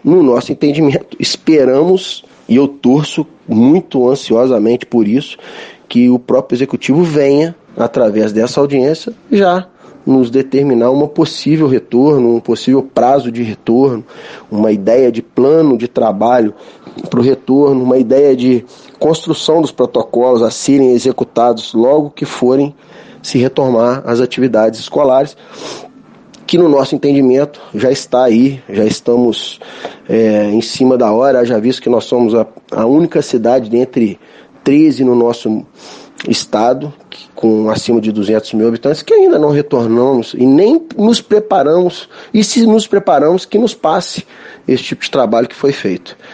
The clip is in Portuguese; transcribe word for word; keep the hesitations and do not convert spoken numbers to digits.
no nosso entendimento, esperamos, e eu torço muito ansiosamente por isso, que o próprio Executivo venha, através dessa audiência, já nos determinar uma possível retorno, um possível prazo de retorno, uma ideia de plano de trabalho para o retorno, uma ideia de construção dos protocolos a serem executados logo que forem se retomar as atividades escolares, que no nosso entendimento já está aí, já estamos é, em cima da hora, já visto que nós somos a, a única cidade dentre treze no nosso estado, com acima de duzentos mil habitantes, que ainda não retornamos e nem nos preparamos, e se nos preparamos, que nos passe esse tipo de trabalho que foi feito.